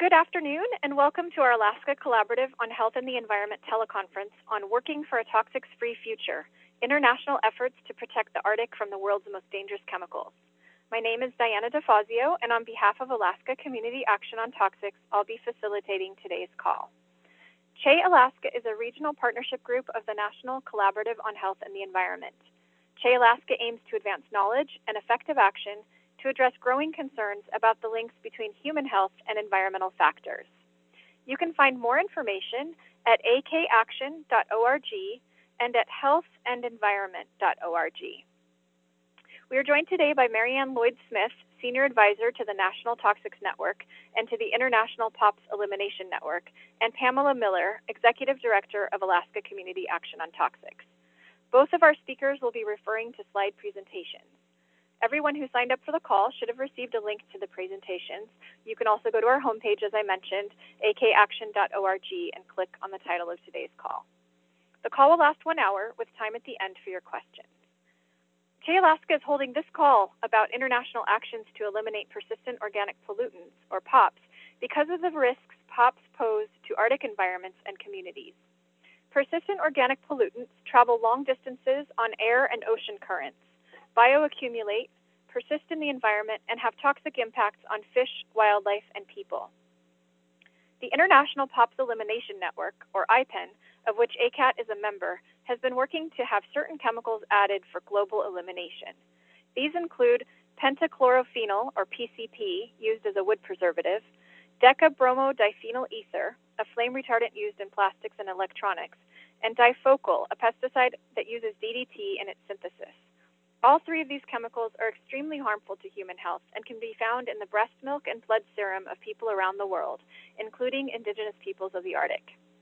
Good afternoon, and welcome to our Alaska Collaborative on Health and the Environment teleconference on Working for a Toxics-Free Future, International Efforts to Protect the Arctic from the World's Most Dangerous Chemicals. My name is Diana DeFazio, and on behalf of Alaska Community Action on Toxics, I'll be facilitating today's call. CHE Alaska is a regional partnership group of the National Collaborative on Health and the Environment. CHE Alaska aims to advance knowledge and effective action to address growing concerns about the links between human health and environmental factors. You can find more information at akaction.org and at healthandenvironment.org. We are joined today by Marianne Lloyd-Smith, Senior Advisor to the National Toxics Network and to the International POPs Elimination Network, and Pamela Miller, Executive Director of Alaska Community Action on Toxics. Both of our speakers will be referring to slide presentations. Everyone who signed up for the call should have received a link to the presentations. You can also go to our homepage, as I mentioned, akaction.org, and click on the title of today's call. The call will last 1 hour with time at the end for your questions. CHE Alaska is holding this call about international actions to eliminate persistent organic pollutants, or POPs, because of the risks POPs pose to Arctic environments and communities. Persistent organic pollutants travel long distances on air and ocean currents, bioaccumulate, persist in the environment, and have toxic impacts on fish, wildlife, and people. The International POPs Elimination Network, or IPEN, of which ACAT is a member, has been working to have certain chemicals added for global elimination. These include pentachlorophenol, or PCP, used as a wood preservative, decabromodiphenyl ether, a flame retardant used in plastics and electronics, and difocal, a pesticide that uses DDT in its synthesis. All three of these chemicals are extremely harmful to human health and can be found in the breast milk and blood serum of people around the world, including indigenous peoples of the Arctic.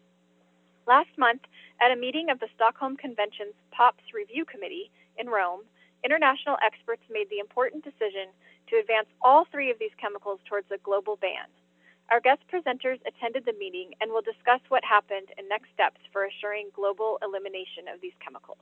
Last month, at a meeting of the Stockholm Convention's POPs Review Committee in Rome, international experts made the important decision to advance all three of these chemicals towards a global ban. Our guest presenters attended the meeting and will discuss what happened and next steps for assuring global elimination of these chemicals.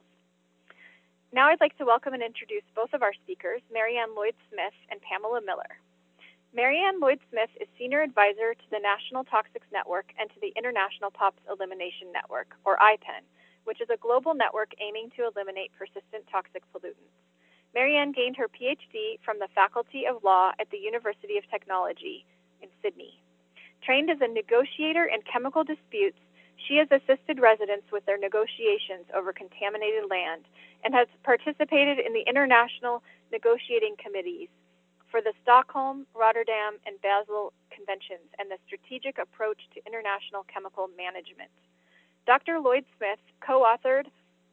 Now I'd like to welcome and introduce both of our speakers, Marianne Lloyd-Smith and Pamela Miller. Marianne Lloyd-Smith is Senior Advisor to the National Toxics Network and to the International POPs Elimination Network, or IPEN, which is a global network aiming to eliminate persistent toxic pollutants. Marianne gained her PhD from the Faculty of Law at the University of Technology in Sydney. Trained as a negotiator in chemical disputes, she has assisted residents with their negotiations over contaminated land and has participated in the international negotiating committees for the Stockholm, Rotterdam, and Basel Conventions and the Strategic Approach to International Chemical Management. Dr. Lloyd-Smith co-authored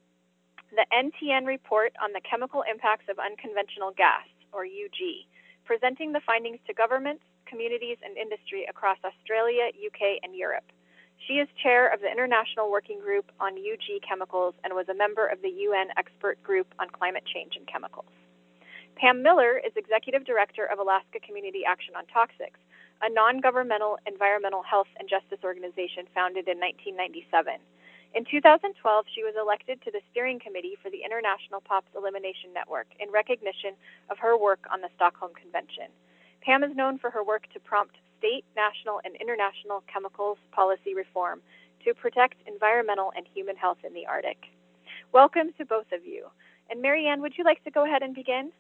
the NTN report on the chemical impacts of unconventional gas, or UG, presenting the findings to governments, communities, and industry across Australia, UK, and Europe. She is chair of the International Working Group on UG Chemicals and was a member of the UN Expert Group on Climate Change and Chemicals. Pam Miller is Executive Director of Alaska Community Action on Toxics, a non-governmental environmental health and justice organization founded in 1997. In 2012, she was elected to the steering committee for the International POPs Elimination Network in recognition of her work on the Stockholm Convention. Pam is known for her work to prompt state, national, and international chemicals policy reform to protect environmental and human health in the Arctic. Welcome to both of you. And Marianne, would you like to go ahead and begin?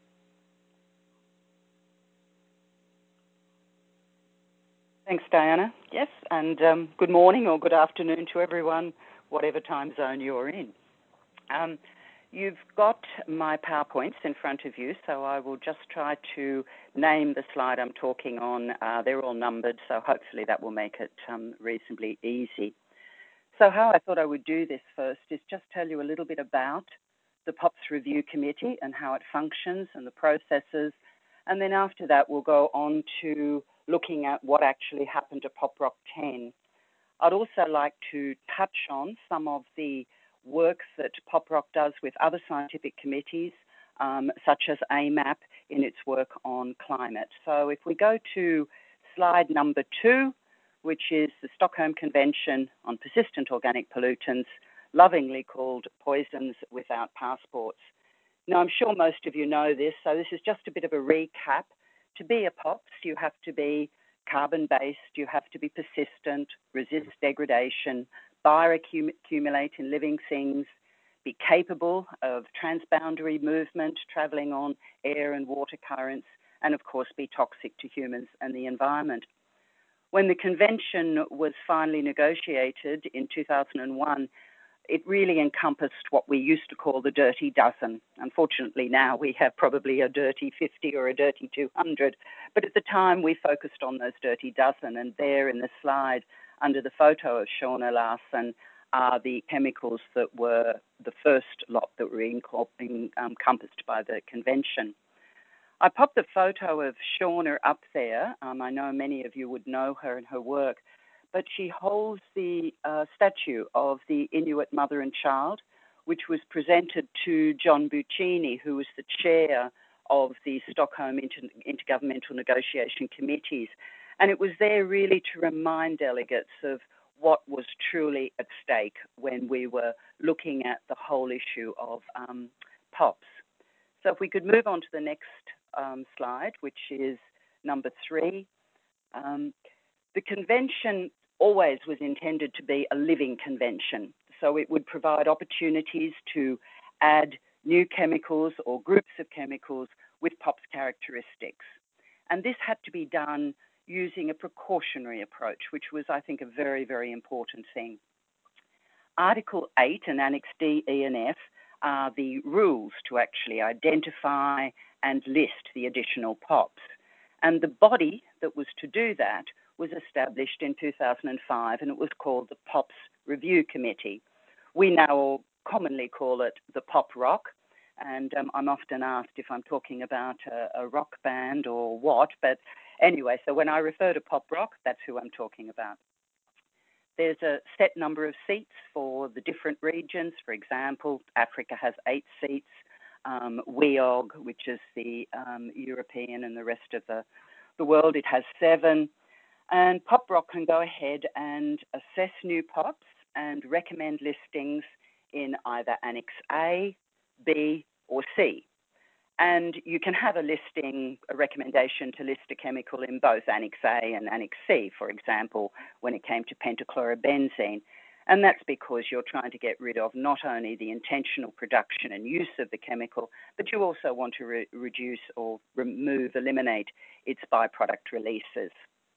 Thanks, Diana. Yes, and good morning or good afternoon to everyone, whatever time zone you're in. You've got my PowerPoints in front of you, so I will just try to name the slide I'm talking on. They're all numbered, so hopefully that will make it reasonably easy. So how I thought I would do this first is just tell you a little bit about the POPs Review Committee and how it functions and the processes, and then after that we'll go on to looking at what actually happened to POPROC 10. I'd also like to touch on some of the work that POPROC does with other scientific committees, such as AMAP in its work on climate. So if we go to slide number 2, which is the Stockholm Convention on Persistent Organic Pollutants, lovingly called Poisons Without Passports. Now, I'm sure most of you know this, so this is just a bit of a recap. To be a POPs, you have to be carbon-based, you have to be persistent, resist degradation, bioaccumulate in living things, be capable of transboundary movement, traveling on air and water currents, and of course be toxic to humans and the environment. When the convention was finally negotiated in 2001, it really encompassed what we used to call the dirty dozen. Unfortunately, now we have probably a dirty 50 or a dirty 200. But at the time, we focused on those dirty dozen. And there in the slide, under the photo of Shauna Larson, are the chemicals that were the first lot that were encompassed by the convention. I popped the photo of Shauna up there. I know many of you would know her and her work. But she holds the statue of the Inuit mother and child, which was presented to John Buccini, who was the chair of the Stockholm Intergovernmental Negotiation Committees. And it was there really to remind delegates of what was truly at stake when we were looking at the whole issue of POPs. So if we could move on to the next slide, which is number 3. The convention always was intended to be a living convention. So it would provide opportunities to add new chemicals or groups of chemicals with POPs characteristics. And this had to be done using a precautionary approach, which was, I think, a very, very important thing. Article 8 and Annex D, E and F are the rules to actually identify and list the additional POPs. And the body that was to do that was established in 2005, and it was called the POPs Review Committee. We now commonly call it the Pop Rock, and I'm often asked if I'm talking about a rock band or what, but anyway, so when I refer to Pop Rock, that's who I'm talking about. There's a set number of seats for the different regions. For example, Africa has 8 seats. WEOG, which is the European and the rest of the world, it has 7. And Pop Rock can go ahead and assess new POPs and recommend listings in either Annex A, B, or C. And you can have a recommendation to list a chemical in both Annex A and Annex C, for example, when it came to pentachlorobenzene. And that's because you're trying to get rid of not only the intentional production and use of the chemical, but you also want to reduce or eliminate its byproduct releases.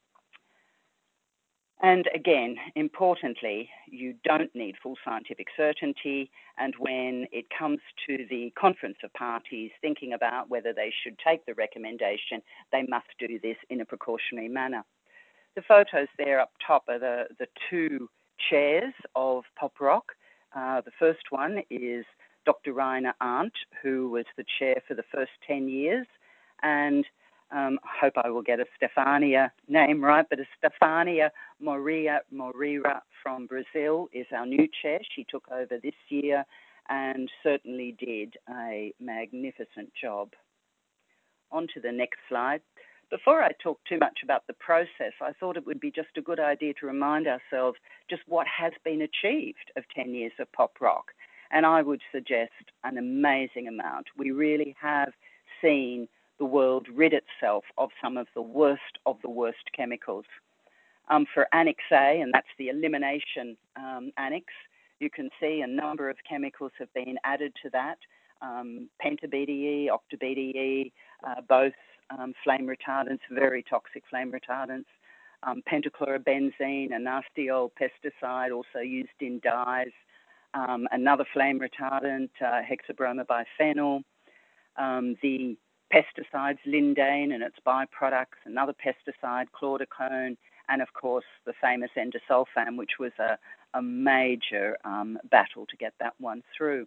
And again, importantly, you don't need full scientific certainty. And when it comes to the conference of parties thinking about whether they should take the recommendation, they must do this in a precautionary manner. The photos there up top are the 2 chairs of Pop Rock. The first one is Dr. Rainer Arndt, who was the chair for the first 10 years. And I hope I will get a Stefania name right, but a Stefania Moreira from Brazil is our new chair. She took over this year and certainly did a magnificent job. On to the next slide. Before I talk too much about the process, I thought it would be just a good idea to remind ourselves just what has been achieved of 10 years of Pop Rock. And I would suggest an amazing amount. We really have seen the world rid itself of some of the worst chemicals. For Annex A, and that's the elimination annex, you can see a number of chemicals have been added to that. Penta-BDE, octa-BDE, both flame retardants, very toxic flame retardants. Pentachlorobenzene, a nasty old pesticide also used in dyes. Another flame retardant, hexabromobiphenyl. The pesticides, lindane and its byproducts, another pesticide, chlordicone, and of course the famous endosulfan, which was a major battle to get that one through.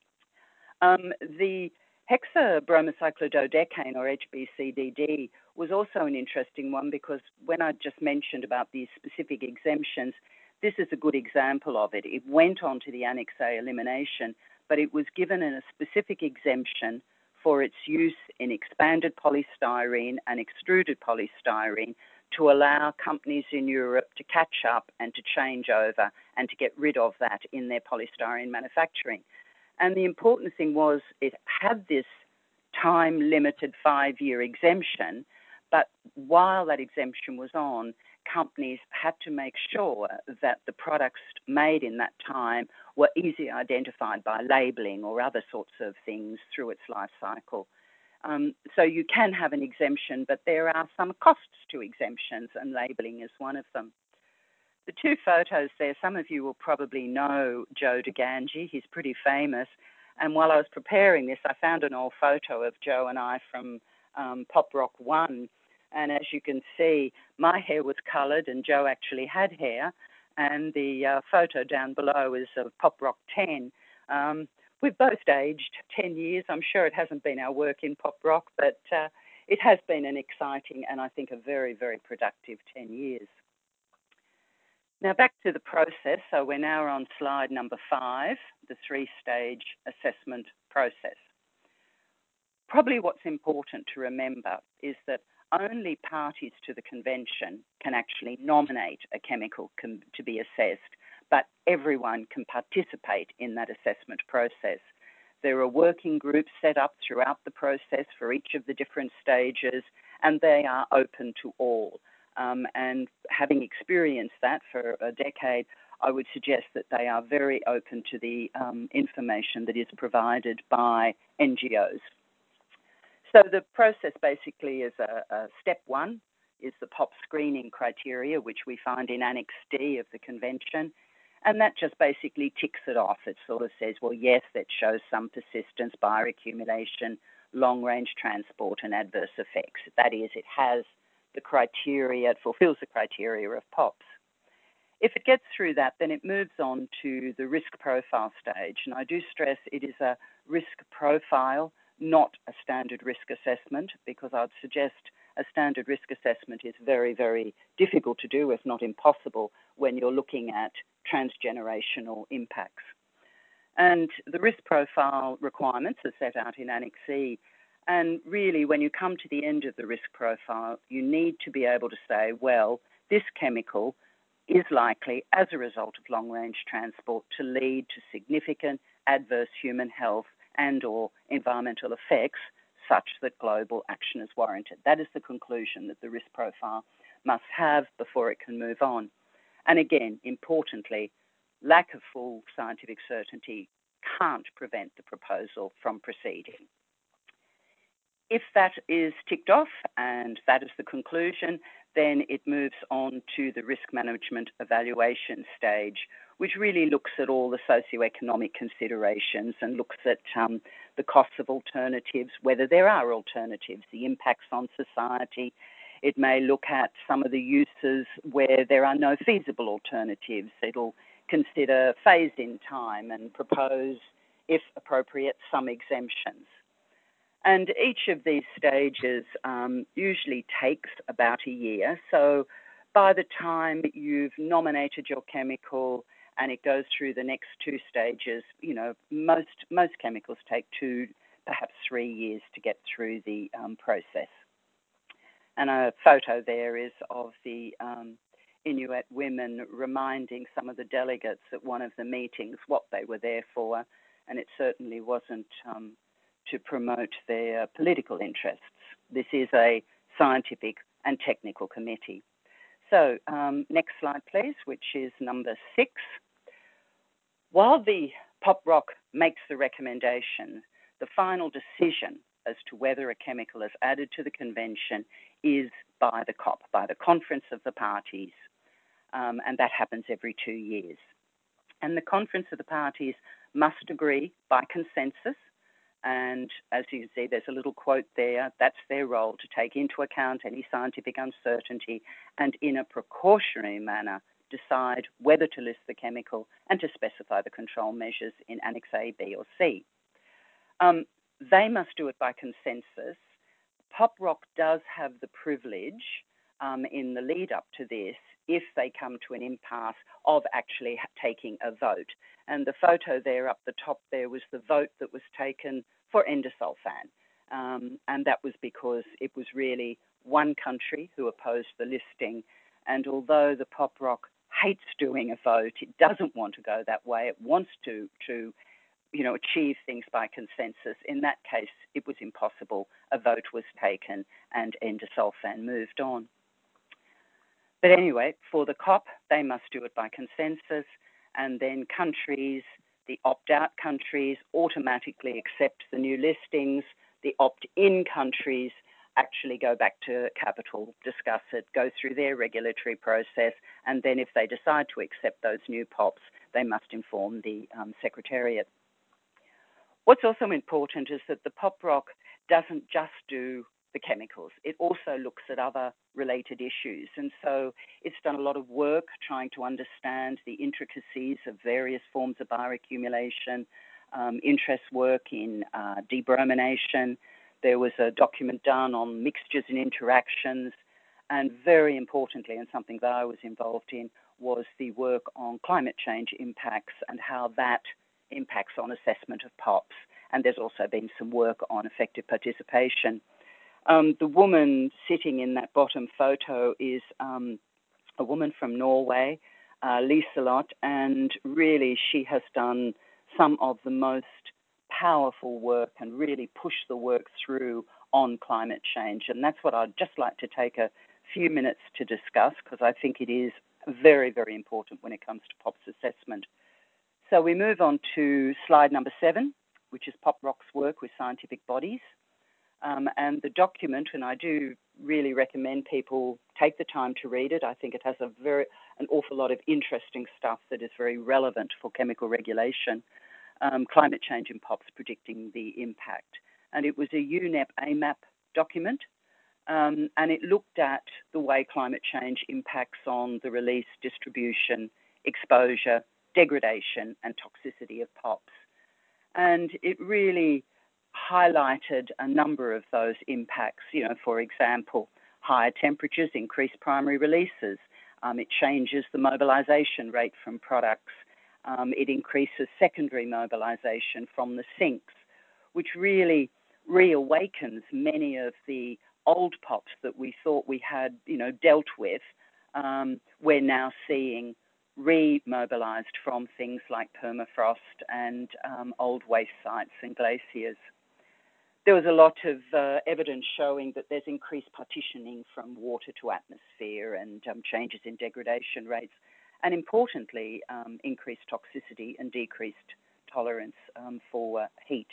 The hexabromociclododecane, or HBCDD, was also an interesting one because when I just mentioned about these specific exemptions, this is a good example of it. It went on to the Annex A elimination, but it was given in a specific exemption for its use in expanded polystyrene and extruded polystyrene to allow companies in Europe to catch up and to change over and to get rid of that in their polystyrene manufacturing. And the important thing was it had this time-limited 5-year exemption, But while that exemption was on, companies had to make sure that the products made in that time were easily identified by labelling or other sorts of things through its life cycle. So you can have an exemption, but there are some costs to exemptions, and labelling is one of them. The two photos there, some of you will probably know Joe DeGangi. He's pretty famous. And while I was preparing this, I found an old photo of Joe and I from Pop Rock 1. And as you can see, my hair was coloured and Joe actually had hair. And the photo down below is of Pop Rock 10. We've both aged 10 years. I'm sure it hasn't been our work in pop rock, but it has been an exciting and I think a very, very productive 10 years. Now back to the process. So we're now on slide number 5, the 3-stage assessment process. Probably what's important to remember is that only parties to the convention can actually nominate a chemical to be assessed, but everyone can participate in that assessment process. There are working groups set up throughout the process for each of the different stages, and they are open to all. And having experienced that for a decade, I would suggest that they are very open to the information that is provided by NGOs. So the process basically is a step 1 is the POP screening criteria, which we find in Annex D of the convention. And that just basically ticks it off. It sort of says, well, yes, that shows some persistence, bioaccumulation, long-range transport, and adverse effects. That is, it has the criteria, it fulfills the criteria of POPs. If it gets through that, then it moves on to the risk profile stage. And I do stress it is a risk profile, not a standard risk assessment, because I'd suggest a standard risk assessment is very, very difficult to do, if not impossible, when you're looking at transgenerational impacts. And the risk profile requirements are set out in Annex E. And really, when you come to the end of the risk profile, you need to be able to say, well, this chemical is likely, as a result of long-range transport, to lead to significant adverse human health and or environmental effects such that global action is warranted. That is the conclusion that the risk profile must have before it can move on. And again, importantly, lack of full scientific certainty can't prevent the proposal from proceeding. If that is ticked off and that is the conclusion, then it moves on to the risk management evaluation stage, which really looks at all the socioeconomic considerations and looks at the costs of alternatives, whether there are alternatives, the impacts on society. It may look at some of the uses where there are no feasible alternatives. It'll consider phase-in time and propose, if appropriate, some exemptions. And each of these stages usually takes about a year. So by the time you've nominated your chemical and it goes through the next 2 stages, you know, most chemicals take 2, perhaps 3 years to get through the process. And a photo there is of the Inuit women reminding some of the delegates at one of the meetings what they were there for, and it certainly wasn't to promote their political interests. This is a scientific and technical committee. So next slide, please, which is number 6. While the Pop Rock makes the recommendation, the final decision as to whether a chemical is added to the convention is by the COP, by the Conference of the Parties, and that happens every 2 years. And the Conference of the Parties must agree by consensus. And as you see, there's a little quote there. That's their role, to take into account any scientific uncertainty and in a precautionary manner decide whether to list the chemical and to specify the control measures in Annex A, B or C. They must do it by consensus. Pop Rock does have the privilege in the lead up to this, if they come to an impasse, of actually taking a vote. And the photo there up the top there was the vote that was taken for endosulfan. And that was because it was really one country who opposed the listing. And although the Pop Rock hates doing a vote, it doesn't want to go that way. It wants to achieve things by consensus. In that case, it was impossible. A vote was taken and endosulfan moved on. But anyway, for the COP, they must do it by consensus, and then countries, the opt-out countries, automatically accept the new listings. The opt-in countries actually go back to Capital, discuss it, go through their regulatory process, and then if they decide to accept those new POPs, they must inform the Secretariat. What's also important is that the POPROC doesn't just do the chemicals. It also looks at other related issues. And so it's done a lot of work trying to understand the intricacies of various forms of bioaccumulation, interest work in debromination. There was a document done on mixtures and interactions. And very importantly, and something that I was involved in, was the work on climate change impacts and how that impacts on assessment of POPs. And there's also been some work on effective participation. The woman sitting in that bottom photo is a woman from Norway, Liselott, and really she has done some of the most powerful work and really pushed the work through on climate change. And that's what I'd just like to take a few minutes to discuss, because I think it is very, very important when it comes to POPs assessment. So we move on to slide number 7, which is POPROC's work with scientific bodies. And the document, and I do really recommend people take the time to read it. I think it has an awful lot of interesting stuff that is very relevant for chemical regulation. Climate change in POPs, predicting the impact. And it was a UNEP AMAP document, and it looked at the way climate change impacts on the release, distribution, exposure, degradation, and toxicity of POPs. And it really highlighted a number of those impacts. For example, higher temperatures increase primary releases. It changes the mobilization rate from products. It increases secondary mobilization from the sinks, which really reawakens many of the old POPs that we thought we had, dealt with. We're now seeing remobilized from things like permafrost and old waste sites and glaciers. There was a lot of evidence showing that there's increased partitioning from water to atmosphere and changes in degradation rates, and importantly, increased toxicity and decreased tolerance for heat.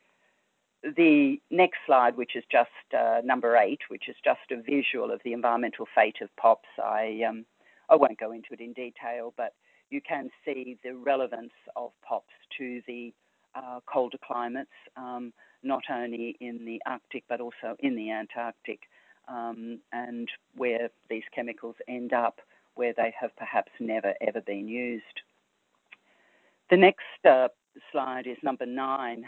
The next slide, which is just number 8, which is just a visual of the environmental fate of POPs, I won't go into it in detail, but you can see the relevance of POPs to the colder climates, not only in the Arctic but also in the Antarctic, and where these chemicals end up, where they have perhaps never ever been used. The next slide is number 9.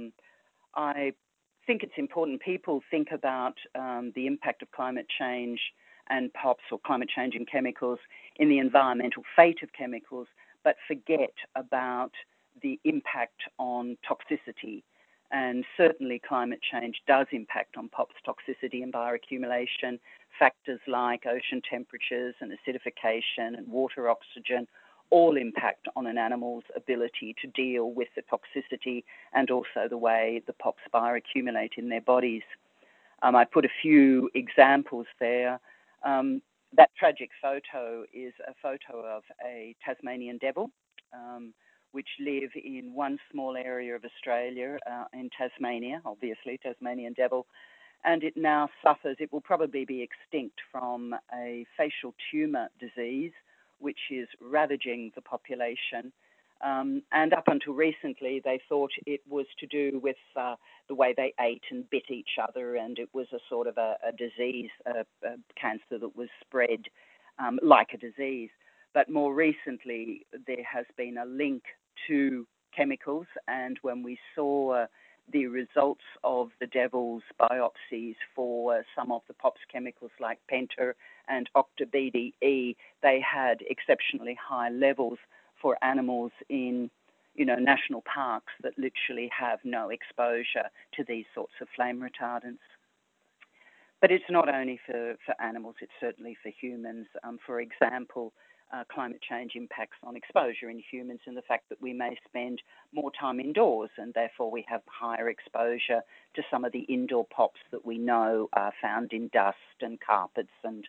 I think it's important people think about the impact of climate change and POPs, or climate change in chemicals, in the environmental fate of chemicals, but forget about the impact on toxicity. And certainly climate change does impact on POPs toxicity and bioaccumulation. Factors like ocean temperatures and acidification and water oxygen all impact on an animal's ability to deal with the toxicity and also the way the POPs bioaccumulate in their bodies. I put a few examples there. That tragic photo is a photo of a Tasmanian devil, which live in one small area of Australia, in Tasmania, obviously, Tasmanian devil, and it now suffers, it will probably be extinct from a facial tumour disease, which is ravaging the population. And up until recently, they thought it was to do with the way they ate and bit each other, and it was a sort of a disease, a cancer that was spread like a disease. But more recently, there has been a link to chemicals, and when we saw the results of the devil's biopsies for some of the POPs chemicals like Penta and octa-BDE, they had exceptionally high levels for animals in, national parks that literally have no exposure to these sorts of flame retardants. But it's not only for animals, it's certainly for humans. For example, climate change impacts on exposure in humans and the fact that we may spend more time indoors and therefore we have higher exposure to some of the indoor POPs that we know are found in dust and carpets and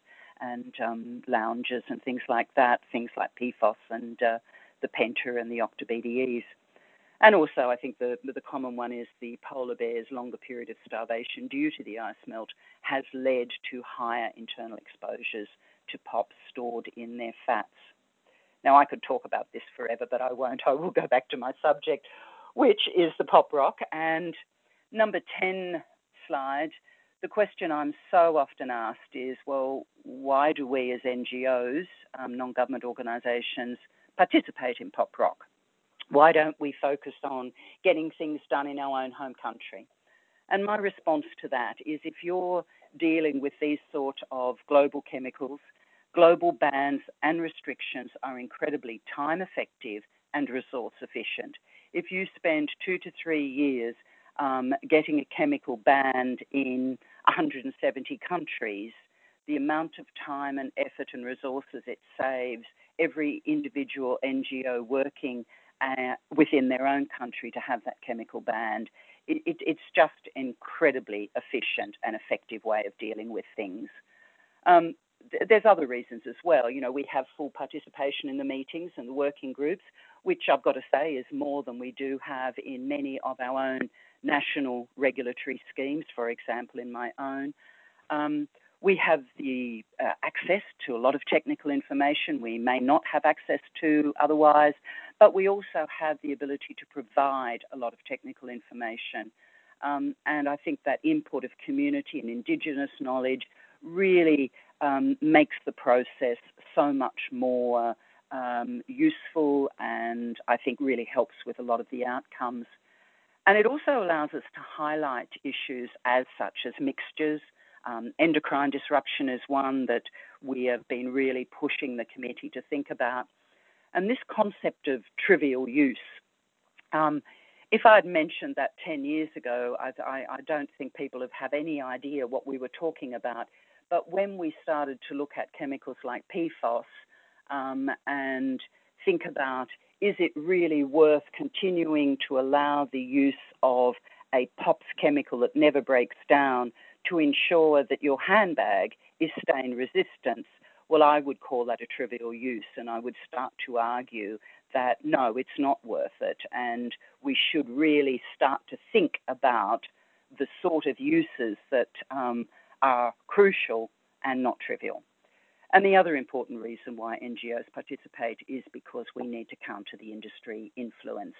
lounges and things like that, things like PFOS and the penta and the octa-BDEs. And also, I think the common one is the polar bear's longer period of starvation due to the ice melt has led to higher internal exposures to POPs stored in their fats. Now, I could talk about this forever, but I won't. I will go back to my subject, which is the pop rock. And number 10 slide, the question I'm so often asked is, well, why do we as NGOs, non-government organisations, participate in pop rock? Why don't we focus on getting things done in our own home country? And my response to that is if you're dealing with these sort of global chemicals, global bans and restrictions are incredibly time effective and resource efficient. If you spend 2 to 3 years getting a chemical banned in 170 countries, the amount of time and effort and resources it saves every individual NGO working within their own country to have that chemical banned, it's just incredibly efficient and effective way of dealing with things. There's other reasons as well. You know, we have full participation in the meetings and the working groups, which I've got to say is more than we do have in many of our own national regulatory schemes, for example, in my own. We have the access to a lot of technical information we may not have access to otherwise, but we also have the ability to provide a lot of technical information. And I think that input of community and Indigenous knowledge really makes the process so much more useful and I think really helps with a lot of the outcomes. And it also allows us to highlight issues as such as mixtures. Endocrine disruption is one that we have been really pushing the committee to think about. And this concept of trivial use, if I had mentioned that 10 years ago, I don't think people have any idea what we were talking about. But when we started to look at chemicals like PFOS and think about, is it really worth continuing to allow the use of a POPs chemical that never breaks down to ensure that your handbag is stain resistant? Well, I would call that a trivial use, and I would start to argue that no, it's not worth it, and we should really start to think about the sort of uses that are crucial and not trivial. And the other important reason why NGOs participate is because we need to counter the industry influence.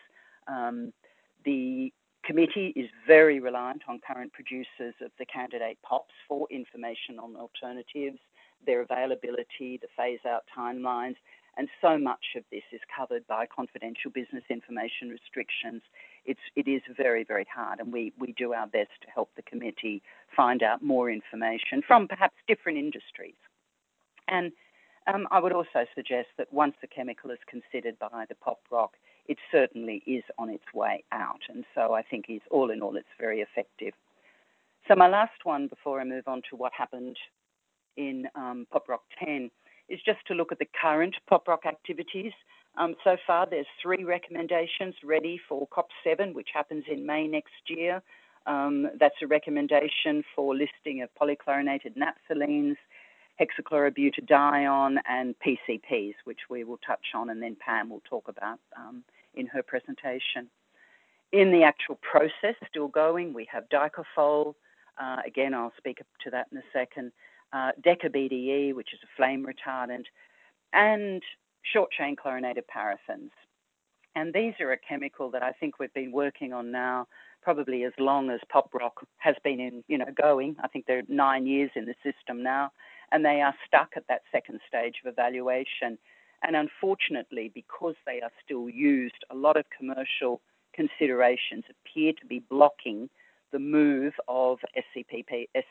The committee is very reliant on current producers of the candidate POPs for information on alternatives, their availability, the phase-out timelines, and so much of this is covered by confidential business information restrictions. It is very, very hard, and we do our best to help the committee find out more information from perhaps different industries. And I would also suggest that once the chemical is considered by the pop rock, it certainly is on its way out. And so I think all in all, it's very effective. So my last one before I move on to what happened in Pop Rock 10 is just to look at the current Pop Rock activities. So far, there's 3 recommendations ready for COP7, which happens in May next year. That's a recommendation for listing of polychlorinated naphthalenes, hexachlorobutadiene, and PCPs, which we will touch on, and then Pam will talk about in her presentation. In the actual process still going, we have dicofol. Again, I'll speak to that in a second. Deca-BDE, which is a flame retardant, and short-chain chlorinated paraffins. And these are a chemical that I think we've been working on now probably as long as Pop Rock has been going. I think they're 9 years in the system now, and they are stuck at that second stage of evaluation. And unfortunately, because they are still used, a lot of commercial considerations appear to be blocking the move of SCCPs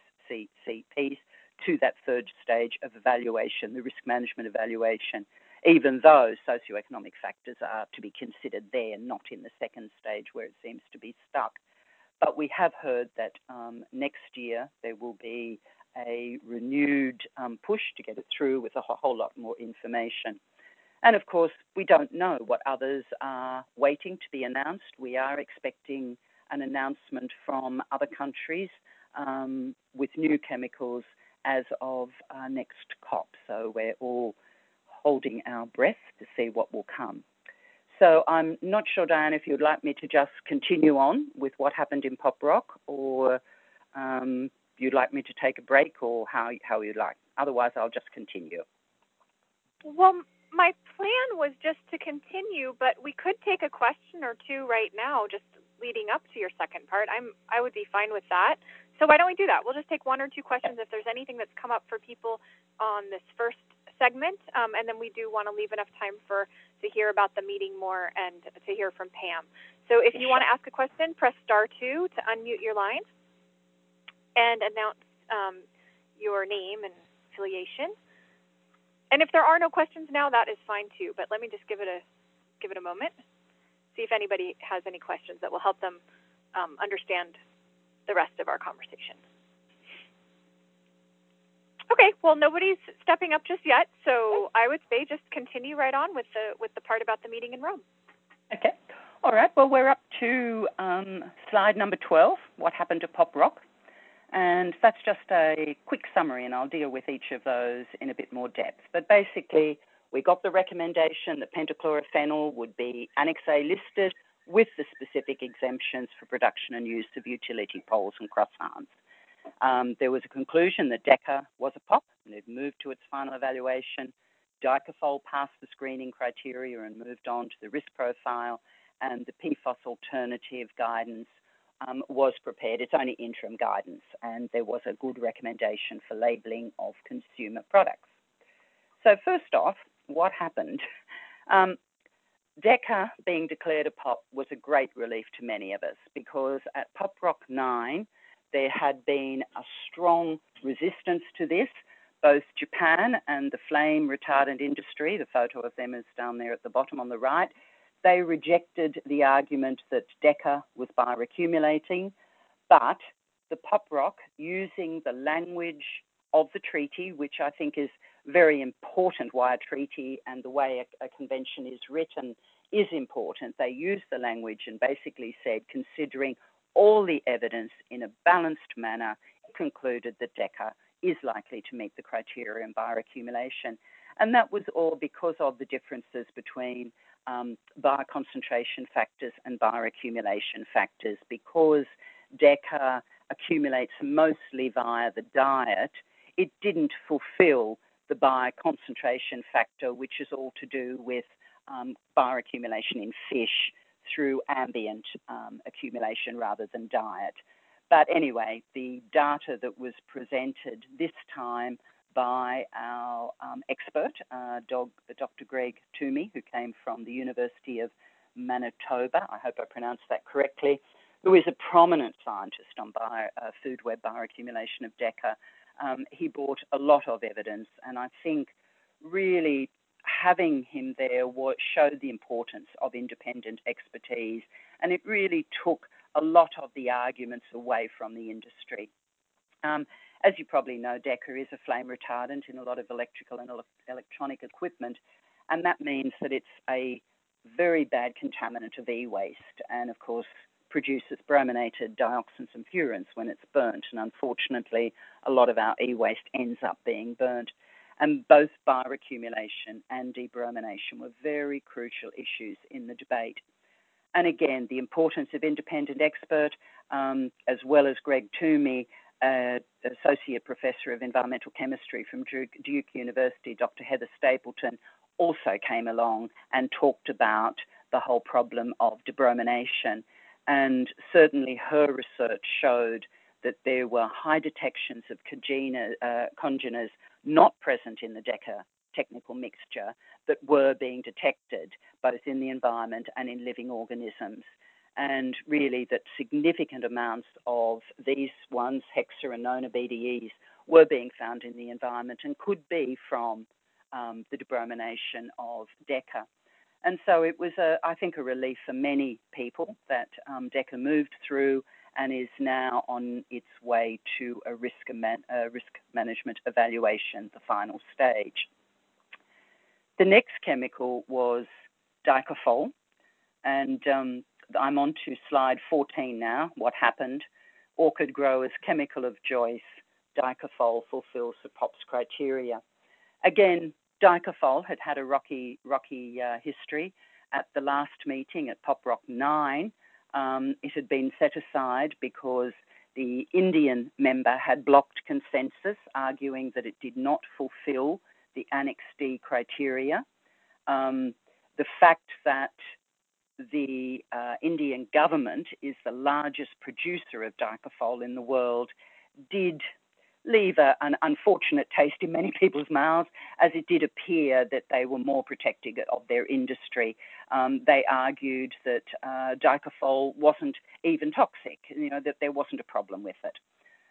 to that third stage of evaluation, the risk management evaluation, even though socioeconomic factors are to be considered there, not in the second stage where it seems to be stuck. But we have heard that next year there will be a renewed push to get it through with a whole lot more information. And of course, we don't know what others are waiting to be announced. We are expecting an announcement from other countries with new chemicals as of our next COP. So we're all holding our breath to see what will come. So I'm not sure, Diane, if you'd like me to just continue on with what happened in Pop Rock, or you'd like me to take a break, or how you'd like. Otherwise, I'll just continue. Well, my plan was just to continue, but we could take a question or two right now, just leading up to your second part. I would be fine with that. So why don't we do that? We'll just take one or two questions if there's anything that's come up for people on this first segment, and then we do want to leave enough time to hear about the meeting more and to hear from Pam. So if you want to ask a question, press *2 to unmute your line and announce your name and affiliation. And if there are no questions now, that is fine too. But let me just give it a moment, see if anybody has any questions that will help them understand the rest of our conversation. Okay, well, nobody's stepping up just yet, so I would say just continue right on with the part about the meeting in Rome. Okay. All right. Well, we're up to slide number 12, what happened to Pop Rock. And that's just a quick summary, and I'll deal with each of those in a bit more depth. But basically, we got the recommendation that pentachlorophenol would be Annex A listed with the specific exemptions for production and use of utility poles and crossarms. There was a conclusion that DECA was a POP, and it moved to its final evaluation. Dicafol passed the screening criteria and moved on to the risk profile, and the PFOS alternative guidance was prepared. It's only interim guidance, and there was a good recommendation for labelling of consumer products. So first off, what happened? DECA being declared a POP was a great relief to many of us, because at Pop Rock 9, there had been a strong resistance to this. Both Japan and the flame retardant industry, the photo of them is down there at the bottom on the right, they rejected the argument that DECA was bioaccumulating, but the Pop Rock, using the language of the treaty, which I think is very important, why a treaty and the way a convention is written is important. They used the language and basically said, considering all the evidence in a balanced manner, it concluded that DECA is likely to meet the criteria in bioaccumulation. And that was all because of the differences between bioconcentration factors and bioaccumulation factors. Because DECA accumulates mostly via the diet, it didn't fulfill the bioconcentration factor, which is all to do with bioaccumulation in fish through ambient accumulation rather than diet. But anyway, the data that was presented this time by our expert, Dr. Greg Toomey, who came from the University of Manitoba, I hope I pronounced that correctly, who is a prominent scientist on food web bioaccumulation of DECA. He brought a lot of evidence, and I think really having him there showed the importance of independent expertise, and it really took a lot of the arguments away from the industry. As you probably know, DECA is a flame retardant in a lot of electrical and electronic equipment, and that means that it's a very bad contaminant of e-waste, and of course produces brominated dioxins and furans when it's burnt, and unfortunately a lot of our e-waste ends up being burnt. And both bioaccumulation and debromination were very crucial issues in the debate. And again, the importance of independent expert, as well as Greg Toomey, Associate Professor of Environmental Chemistry from Duke University, Dr. Heather Stapleton, also came along and talked about the whole problem of debromination. And certainly her research showed that there were high detections of congeners not present in the DECA technical mixture that were being detected both in the environment and in living organisms. And really that significant amounts of these ones, Hexa and Nona BDEs, were being found in the environment and could be from the debromination of DECA. And so it was, I think, a relief for many people that DECA moved through and is now on its way to a risk management evaluation, the final stage. The next chemical was dicafol, and I'm on to slide 14 now. What happened? Orchid growers' chemical of choice, dicafol, fulfills the POPs criteria. Again, dicafol had a rocky history. At the last meeting at POP Rock 9, it had been set aside because the Indian member had blocked consensus, arguing that it did not fulfill the Annex D criteria. The fact that the Indian government is the largest producer of dicafol in the world did leave an unfortunate taste in many people's mouths, as it did appear that they were more protective of their industry. They argued that dicafol wasn't even toxic, that there wasn't a problem with it.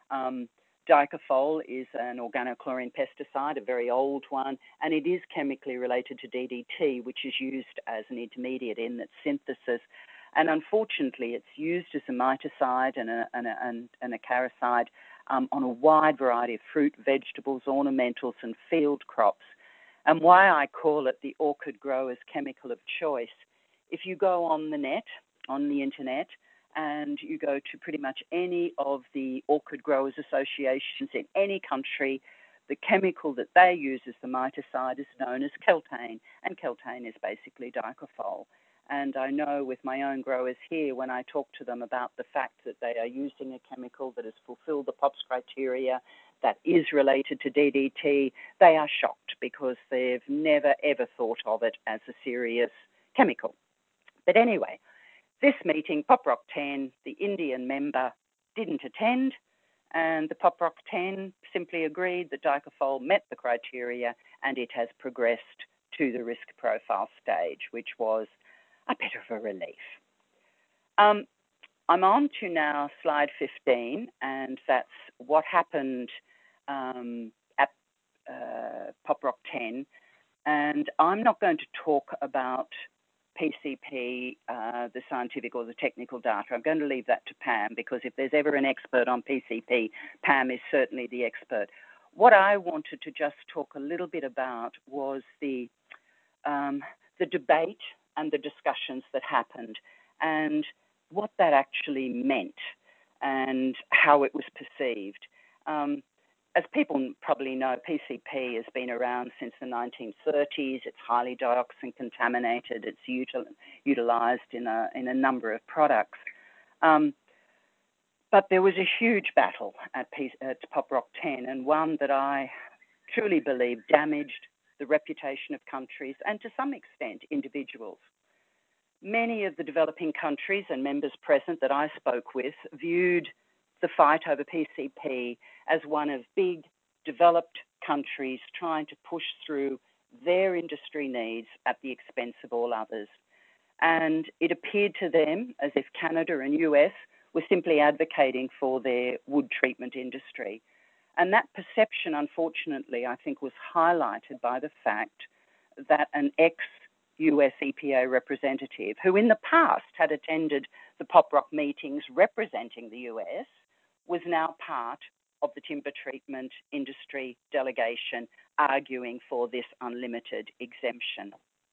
Dicafol is an organochlorine pesticide, a very old one, and it is chemically related to DDT, which is used as an intermediate in its synthesis. And unfortunately, it's used as a miticide and a acaricide on a wide variety of fruit, vegetables, ornamentals, and field crops. And why I call it the orchid grower's chemical of choice, if you go on the internet, and you go to pretty much any of the orchid growers associations in any country, the chemical that they use as the miticide is known as Keltane, and Keltane is basically dicafol. And I know with my own growers here, when I talk to them about the fact that they are using a chemical that has fulfilled the POPs criteria, that is related to DDT, they are shocked because they've never, ever thought of it as a serious chemical. But anyway, this meeting, POP Rock 10, the Indian member didn't attend, and the POP Rock 10 simply agreed that dicafol met the criteria, and it has progressed to the risk profile stage, which was a bit of a relief. I'm on to now slide 15, and that's what happened at POP Rock 10. And I'm not going to talk about PCP, the scientific or the technical data. I'm going to leave that to Pam, because if there's ever an expert on PCP, Pam is certainly the expert. What I wanted to just talk a little bit about was the debate and the discussions that happened, and what that actually meant, and how it was perceived. As people probably know, PCP has been around since the 1930s. It's highly dioxin contaminated. It's utilised in a number of products. But there was a huge battle at POP Rock 10, and one that I truly believe damaged the reputation of countries and to some extent individuals. Many of the developing countries and members present that I spoke with viewed the fight over PCP as one of big developed countries trying to push through their industry needs at the expense of all others. And it appeared to them as if Canada and US were simply advocating for their wood treatment industry. And that perception, unfortunately, I think was highlighted by the fact that an ex-US EPA representative, who in the past had attended the POP Rock meetings representing the US, was now part of the timber treatment industry delegation arguing for this unlimited exemption.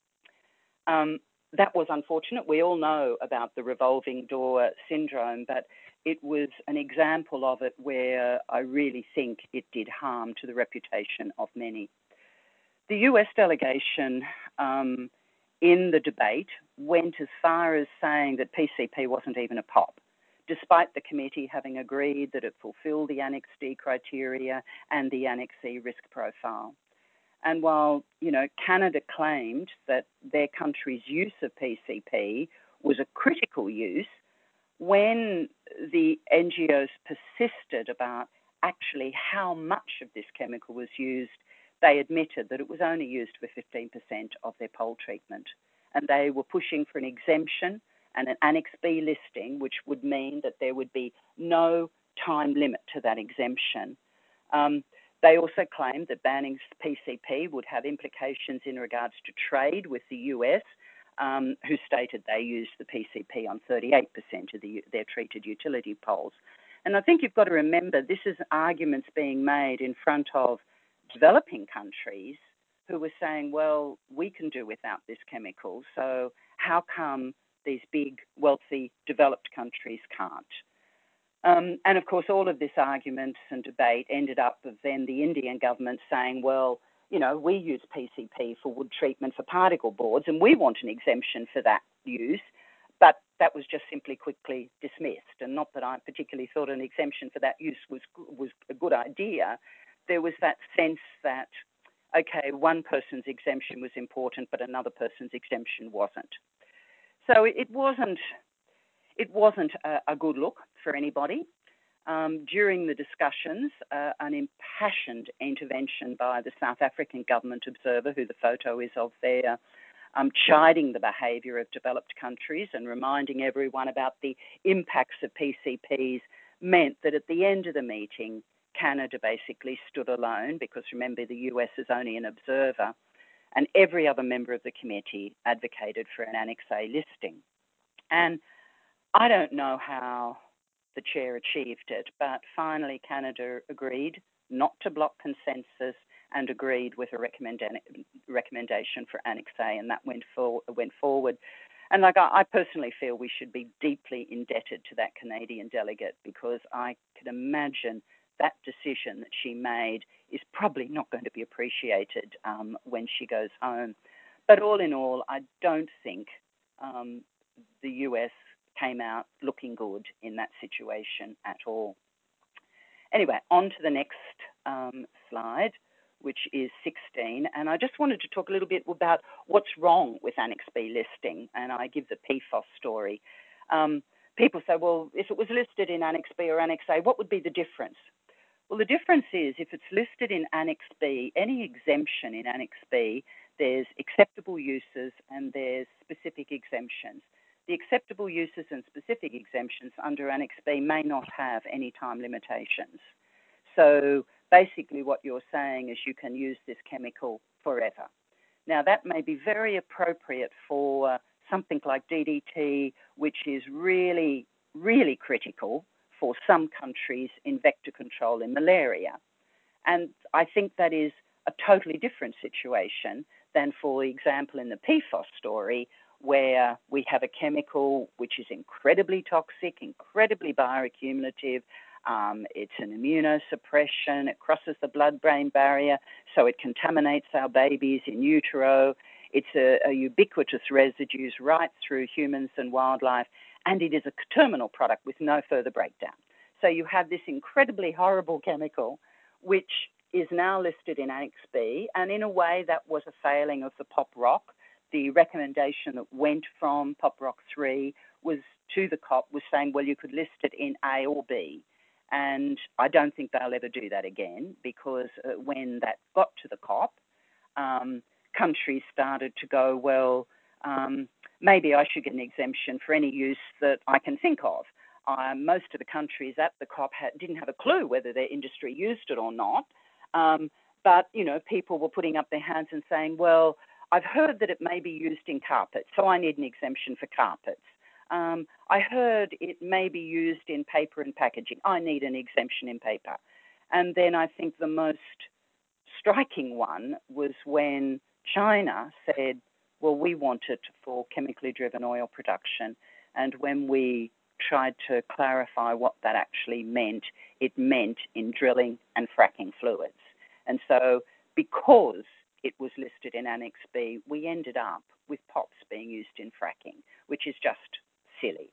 That was unfortunate. We all know about the revolving door syndrome, but it was an example of it where I really think it did harm to the reputation of many. The US delegation in the debate went as far as saying that PCP wasn't even a POP, despite the committee having agreed that it fulfilled the Annex D criteria and the Annex E risk profile. And while, Canada claimed that their country's use of PCP was a critical use, when the NGOs persisted about actually how much of this chemical was used, they admitted that it was only used for 15% of their pole treatment. And they were pushing for an exemption and an Annex B listing, which would mean that there would be no time limit to that exemption. They also claimed that banning PCP would have implications in regards to trade with the US, who stated they used the PCP on 38% of their treated utility poles. And I think you've got to remember, this is arguments being made in front of developing countries who were saying, well, we can do without this chemical, so how come these big, wealthy, developed countries can't? And of course, all of this argument and debate ended up with then the Indian government saying, well, you know, we use PCP for wood treatment for particle boards, and we want an exemption for that use. But that was just simply quickly dismissed. And not that I particularly thought an exemption for that use was a good idea. There was that sense that, okay, one person's exemption was important, but another person's exemption wasn't. So it wasn't a good look for anybody. During the discussions, an impassioned intervention by the South African government observer, who the photo is of there, chiding the behaviour of developed countries and reminding everyone about the impacts of PCPs, meant that at the end of the meeting, Canada basically stood alone, because remember, the US is only an observer, and every other member of the committee advocated for an Annex A listing. And I don't know how the chair achieved it, but finally Canada agreed not to block consensus and agreed with a recommendation for Annex A, and that went forward. And I personally feel we should be deeply indebted to that Canadian delegate, because I can imagine that decision that she made is probably not going to be appreciated when she goes home. But all in all, I don't think the US came out looking good in that situation at all. Anyway, on to the next slide, which is 16. And I just wanted to talk a little bit about what's wrong with Annex B listing, and I give the PFOS story. People say, well, if it was listed in Annex B or Annex A, what would be the difference? Well, the difference is if it's listed in Annex B, any exemption in Annex B, there's acceptable uses and there's specific exemptions. The acceptable uses and specific exemptions under Annex B may not have any time limitations. So basically what you're saying is you can use this chemical forever. Now, that may be very appropriate for something like DDT, which is really, really critical for some countries in vector control in malaria. And I think that is a totally different situation than, for example, in the PFOS story, where we have a chemical which is incredibly toxic, incredibly bioaccumulative. It's an immunosuppression. It crosses the blood-brain barrier, so it contaminates our babies in utero. It's a ubiquitous residue right through humans and wildlife, and it is a terminal product with no further breakdown. So you have this incredibly horrible chemical, which is now listed in Annex B, and in a way that was a failing of the POP ROC. The recommendation that went from POP ROC 3 was to the COP was saying, well, you could list it in A or B. And I don't think they'll ever do that again, because when that got to the COP, countries started to go, well, maybe I should get an exemption for any use that I can think of. Most of the countries at the COP didn't have a clue whether their industry used it or not. But, you know, people were putting up their hands and saying, well, I've heard that it may be used in carpets, so I need an exemption for carpets. I heard it may be used in paper and packaging. I need an exemption in paper. And then I think the most striking one was when China said, well, we want it for chemically driven oil production. And when we tried to clarify what that actually meant, it meant in drilling and fracking fluids. And so because it was listed in Annex B, we ended up with POPs being used in fracking, which is just silly.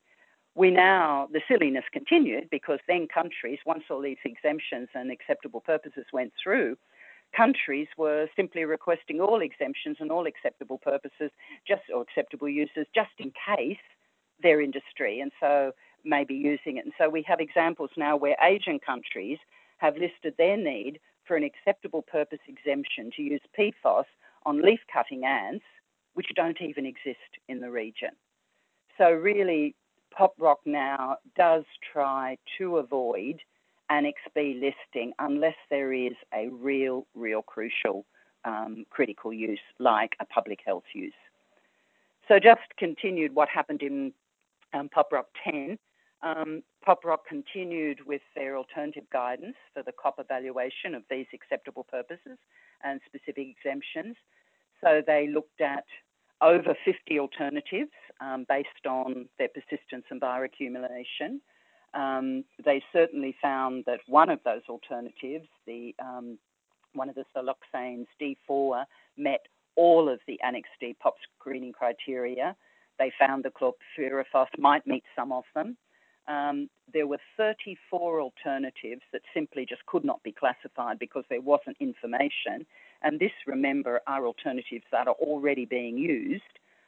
The silliness continued, because then countries, once all these exemptions and acceptable purposes went through, countries were simply requesting all exemptions and all acceptable purposes, or acceptable uses, just in case their industry, and so maybe using it. And so we have examples now where Asian countries have listed their need for an acceptable purpose exemption to use PFOS on leaf-cutting ants, which don't even exist in the region. So really, POP ROC now does try to avoid Annex B listing unless there is a real crucial critical use, like a public health use. So just continued what happened in POP ROC 10. POPROC continued with their alternative guidance for the COP evaluation of these acceptable purposes and specific exemptions. So they looked at over 50 alternatives based on their persistence and bioaccumulation. They certainly found that one of those alternatives, one of the siloxanes, D4, met all of the Annex D POP screening criteria. They found the chlorpyrifos might meet some of them. There were 34 alternatives that simply just could not be classified because there wasn't information. And this, remember, are alternatives that are already being used.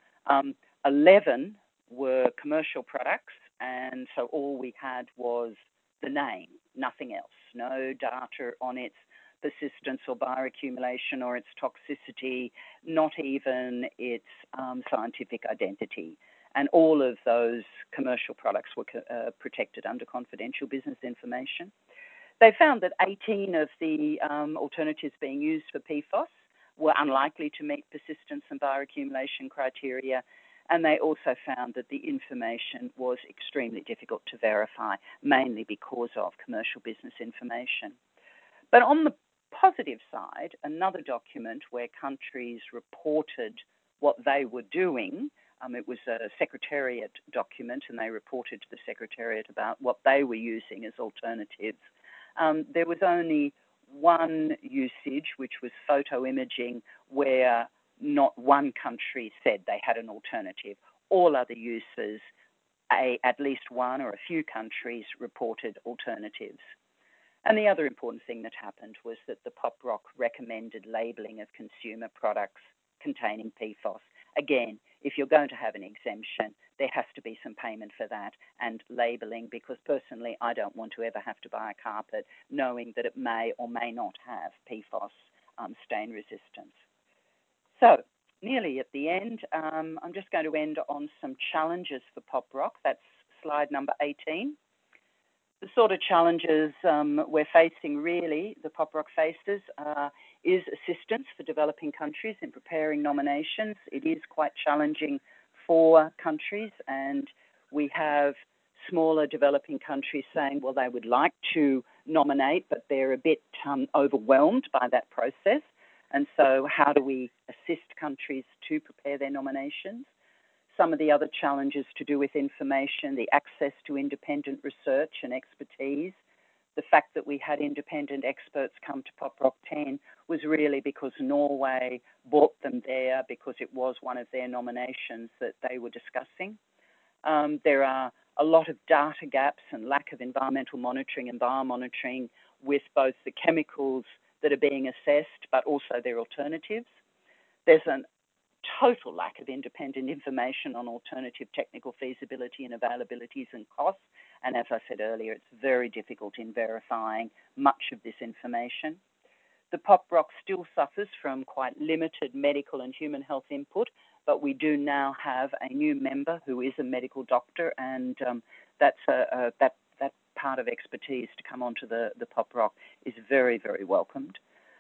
11 were commercial products, and so all we had was the name, nothing else, no data on its persistence or bioaccumulation or its toxicity, not even its scientific identity. And all of those commercial products were protected under confidential business information. They found that 18 of the alternatives being used for PFOS were unlikely to meet persistence and bioaccumulation criteria, and they also found that the information was extremely difficult to verify, mainly because of commercial business information. But on the positive side, another document where countries reported what they were doing, it was a Secretariat document, and they reported to the Secretariat about what they were using as alternatives. There was only one usage, which was photo imaging, where not one country said they had an alternative. All other uses, at least one or a few countries reported alternatives. And the other important thing that happened was that the POPROC recommended labelling of consumer products containing PFOS. Again, if you're going to have an exemption, there has to be some payment for that and labelling, because personally I don't want to ever have to buy a carpet knowing that it may or may not have PFOS stain resistance. So, nearly at the end, I'm just going to end on some challenges for POPROC. That's slide number 18. The sort of challenges we're facing, really, the POPROC faces, is assistance for developing countries in preparing nominations. It is quite challenging for countries, and we have smaller developing countries saying, well, they would like to nominate, but they're a bit overwhelmed by that process. And so how do we assist countries to prepare their nominations? Some of the other challenges to do with information, the access to independent research and expertise. The fact that we had independent experts come to POPROC 10 was really because Norway brought them there because it was one of their nominations that they were discussing. There are a lot of data gaps and lack of environmental monitoring and biomonitoring with both the chemicals that are being assessed but also their alternatives. There's a total lack of independent information on alternative technical feasibility and availabilities and costs. And as I said earlier, it's very difficult in verifying much of this information. The POPROC still suffers from quite limited medical and human health input, but we do now have a new member who is a medical doctor, and that part of expertise to come onto the POPROC is very, very welcomed.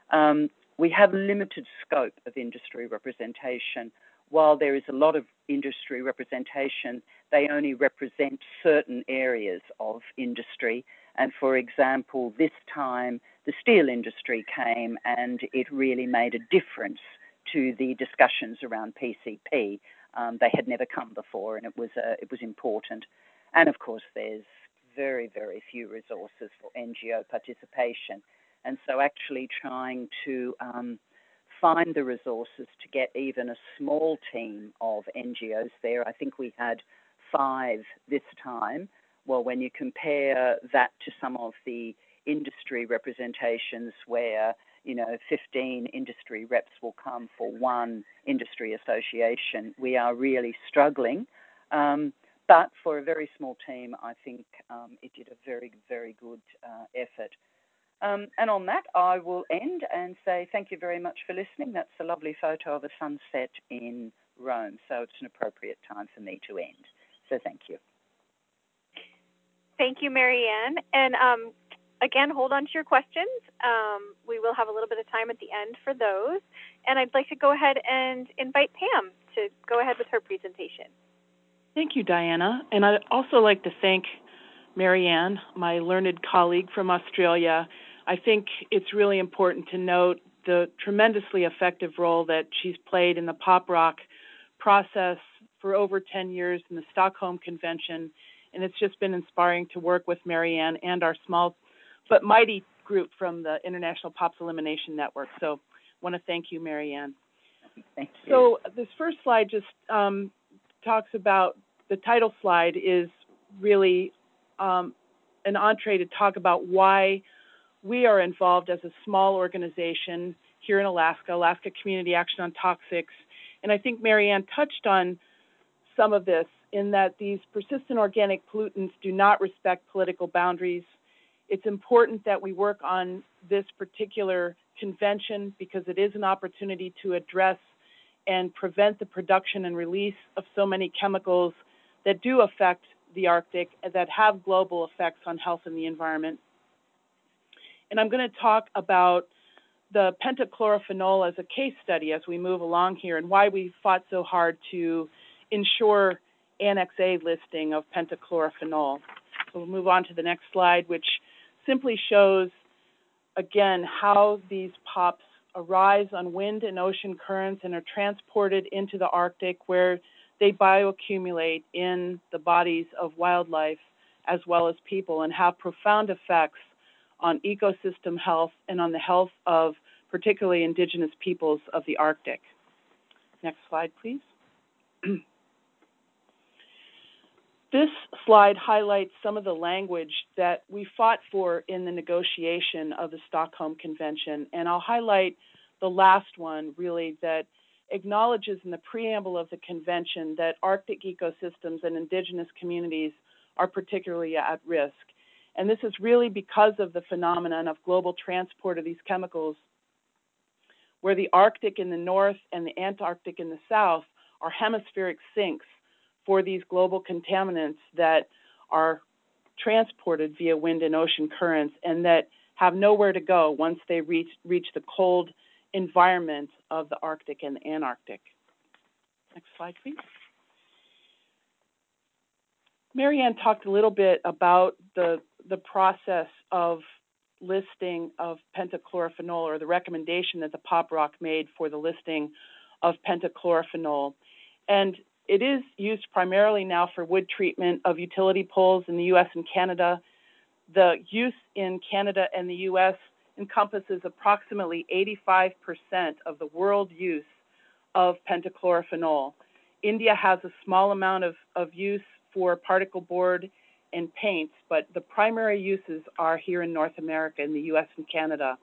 We have limited scope of industry representation. While there is a lot of industry representation, they only represent certain areas of industry. And for example, this time the steel industry came and it really made a difference to the discussions around PCP. They had never come before, and it was important. And of course, there's very, very few resources for NGO participation. And so actually trying to find the resources to get even a small team of NGOs there, I think we had 5 this time. Well, when you compare that to some of the industry representations where, 15 industry reps will come for one industry association, we are really struggling. But for a very small team, I think it did a very, very good effort. And on that, I will end and say thank you very much for listening. That's a lovely photo of a sunset in Rome, so it's an appropriate time for me to end. So thank you. Thank you, Marianne. And again, hold on to your questions. We will have a little bit of time at the end for those. And I'd like to go ahead and invite Pam to go ahead with her presentation. Thank you, Diana. And I'd also like to thank Marianne, my learned colleague from Australia. I think it's really important to note the tremendously effective role that she's played in the pop rock process for over 10 years in the Stockholm Convention, and it's just been inspiring to work with Marianne and our small but mighty group from the International POPs Elimination Network. So I want to thank you, Marianne. Thank you. So this first slide just talks about, the title slide is really an entree to talk about why we are involved as a small organization here in Alaska, Alaska Community Action on Toxics. And I think Marianne touched on some of this in that these persistent organic pollutants do not respect political boundaries. It's important that we work on this particular convention because it is an opportunity to address and prevent the production and release of so many chemicals that do affect the Arctic and that have global effects on health and the environment. And I'm going to talk about the pentachlorophenol as a case study as we move along here and why we fought so hard to ensure Annex A listing of pentachlorophenol. So we'll move on to the next slide, which simply shows, again, how these POPs arise on wind and ocean currents and are transported into the Arctic, where they bioaccumulate in the bodies of wildlife as well as people and have profound effects on ecosystem health and on the health of particularly indigenous peoples of the Arctic. Next slide, please. This slide highlights some of the language that we fought for in the negotiation of the Stockholm Convention, and I'll highlight the last one, really, that acknowledges in the preamble of the convention that Arctic ecosystems and indigenous communities are particularly at risk. And this is really because of the phenomenon of global transport of these chemicals, where the Arctic in the north and the Antarctic in the south are hemispheric sinks for these global contaminants that are transported via wind and ocean currents and that have nowhere to go once they reach the cold environment of the Arctic and the Antarctic. Next slide, please. Marianne talked a little bit about the process of listing of pentachlorophenol, or the recommendation that the POP ROC made for the listing of pentachlorophenol. And it is used primarily now for wood treatment of utility poles in the U.S. and Canada. The use in Canada and the U.S. encompasses approximately 85% of the world use of pentachlorophenol. India has a small amount of use for particle board and paints, but the primary uses are here in North America, in the U.S. and Canada.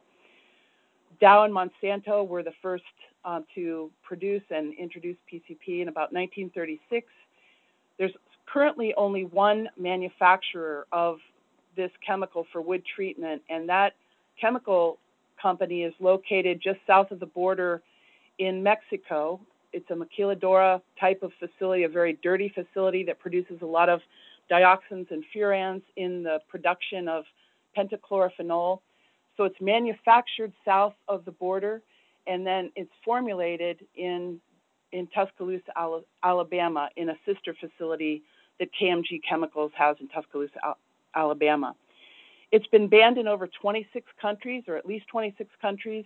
Dow and Monsanto were the first to produce and introduce PCP in about 1936. There's currently only one manufacturer of this chemical for wood treatment, and that chemical company is located just south of the border in Mexico. It's a maquiladora type of facility, a very dirty facility that produces a lot of dioxins and furans in the production of pentachlorophenol. So it's manufactured south of the border, and then it's formulated in Tuscaloosa, Alabama, in a sister facility that KMG Chemicals has in Tuscaloosa, Alabama. It's been banned in over 26 countries, or at least 26 countries.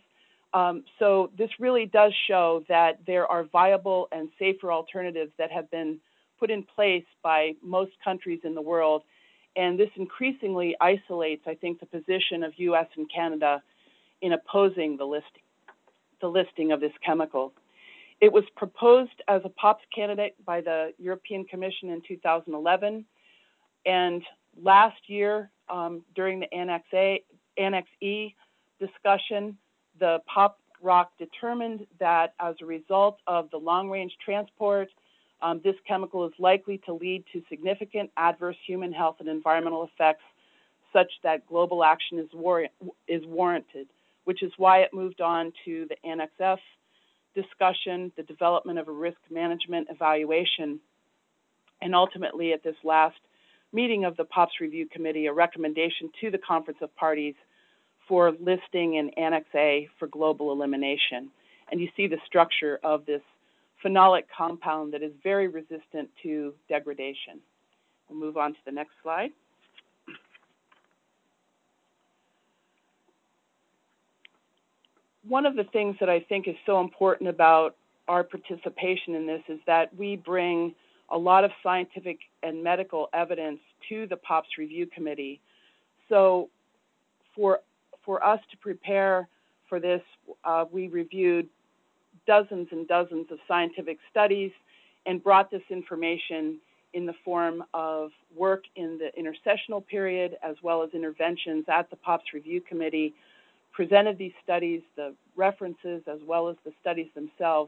So this really does show that there are viable and safer alternatives that have been put in place by most countries in the world. And this increasingly isolates, I think, the position of U.S. and Canada in opposing the listing of this chemical. It was proposed as a POPs candidate by the European Commission in 2011. And last year, during the Annex E discussion, the POP ROC determined that as a result of the long-range transport, this chemical is likely to lead to significant adverse human health and environmental effects such that global action is warranted, which is why it moved on to the Annex F discussion, the development of a risk management evaluation, and ultimately at this last meeting of the POPs Review Committee, a recommendation to the Conference of Parties for listing in Annex A for global elimination. And you see the structure of this phenolic compound that is very resistant to degradation. We'll move on to the next slide. one of the things that I think is so important about our participation in this is that we bring a lot of scientific and medical evidence to the POPs Review Committee. So for us to prepare for this, we reviewed dozens and dozens of scientific studies and brought this information in the form of work in the intersessional period as well as interventions at the POPs Review Committee, presented these studies, the references, as well as the studies themselves.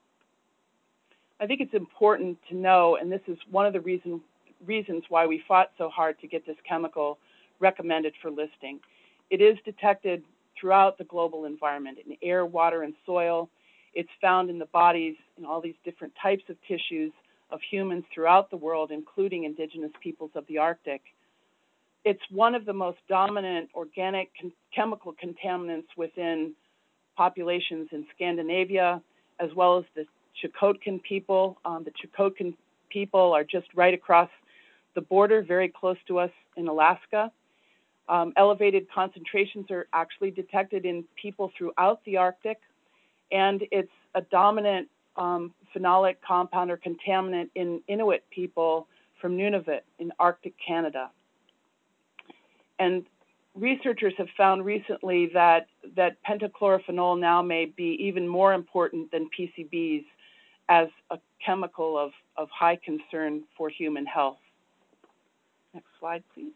I think it's important to know, and this is one of the reasons why we fought so hard to get this chemical recommended for listing. It is detected throughout the global environment, in air, water, and soil. It's found in the bodies in all these different types of tissues of humans throughout the world, including indigenous peoples of the Arctic. It's one of the most dominant organic chemical contaminants within populations in Scandinavia, as well as the Chukotkin people. The Chukotkin people are just right across the border, very close to us in Alaska. Elevated concentrations are actually detected in people throughout the Arctic, and it's a dominant phenolic compound or contaminant in Inuit people from Nunavut in Arctic Canada. And researchers have found recently that pentachlorophenol now may be even more important than PCBs as a chemical of high concern for human health. Next slide, please.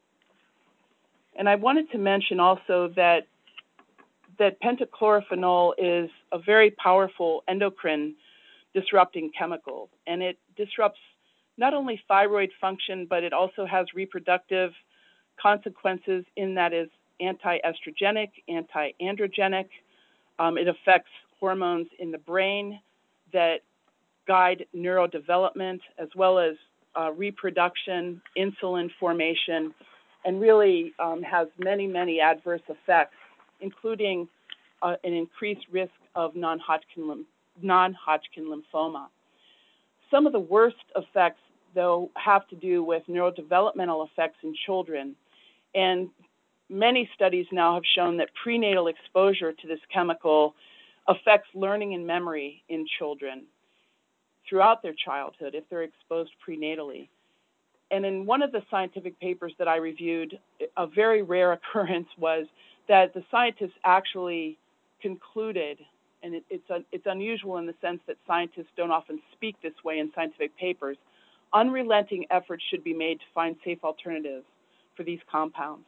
And I wanted to mention also that pentachlorophenol is a very powerful endocrine disrupting chemical, and it disrupts not only thyroid function, but it also has reproductive consequences in that is anti-estrogenic, anti-androgenic. It affects hormones in the brain that guide neurodevelopment, as well as reproduction, insulin formation, and really has many, many adverse effects, including an increased risk of non-Hodgkin lymphoma. Some of the worst effects, though, have to do with neurodevelopmental effects in children. And many studies now have shown that prenatal exposure to this chemical affects learning and memory in children throughout their childhood if they're exposed prenatally. And in one of the scientific papers that I reviewed, a very rare occurrence was that the scientists actually concluded, and it's unusual in the sense that scientists don't often speak this way in scientific papers, unrelenting efforts should be made to find safe alternatives for these compounds.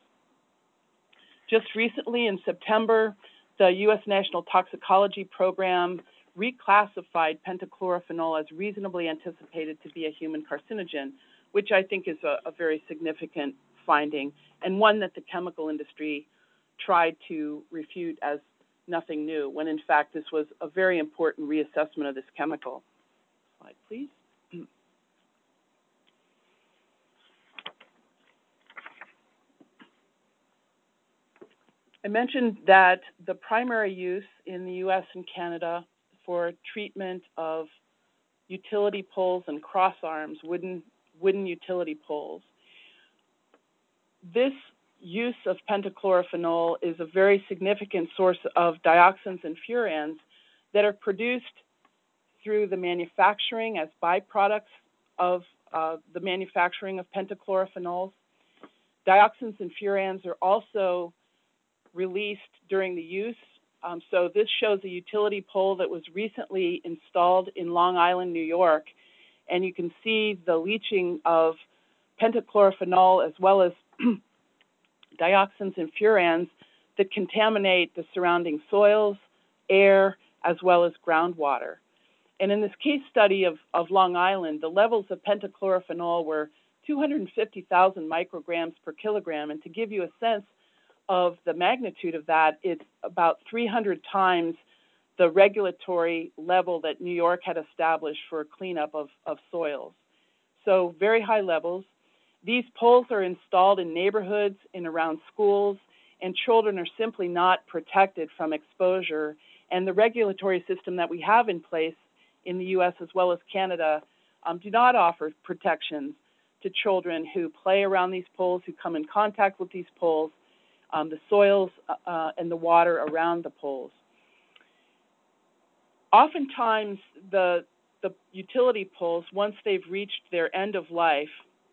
Just recently in September, the U.S. National Toxicology Program reclassified pentachlorophenol as reasonably anticipated to be a human carcinogen, which I think is a very significant finding, and one that the chemical industry tried to refute as nothing new, when in fact this was a very important reassessment of this chemical. Slide, please. I mentioned that the primary use in the U.S. and Canada for treatment of utility poles and cross arms, wooden utility poles. This use of pentachlorophenol is a very significant source of dioxins and furans that are produced through the manufacturing as byproducts of the manufacturing of pentachlorophenols. Dioxins and furans are also released during the use. So this shows a utility pole that was recently installed in Long Island, New York, and you can see the leaching of pentachlorophenol as well as dioxins and furans that contaminate the surrounding soils, air, as well as groundwater. And in this case study of Long Island, the levels of pentachlorophenol were 250,000 micrograms per kilogram. And to give you a sense of the magnitude of that, it's about 300 times the regulatory level that New York had established for cleanup of soils. So very high levels. These poles are installed in neighborhoods and around schools, and children are simply not protected from exposure. And the regulatory system that we have in place in the U.S. as well as Canada do not offer protections to children who play around these poles, who come in contact with these poles, the soils and the water around the poles. oftentimes the utility poles, once they've reached their end of life,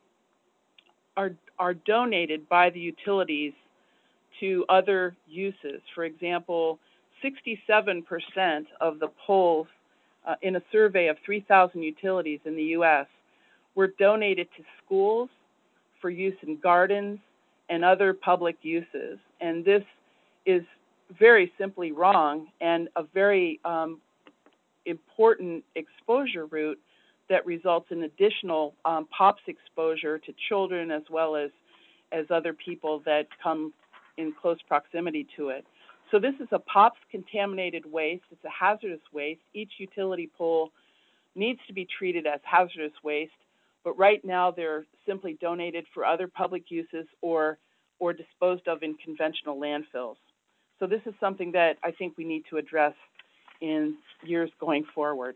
are donated by the utilities to other uses. For example, 67% of the poles in a survey of 3,000 utilities in the U.S. were donated to schools for use in gardens and other public uses. And this is very simply wrong and a very important exposure route that results in additional POPs exposure to children as well as other people that come in close proximity to it. So this is a POPs contaminated waste. It's a hazardous waste. Each utility pole needs to be treated as hazardous waste, but right now they're simply donated for other public uses or disposed of in conventional landfills. So this is something that I think we need to address in years going forward.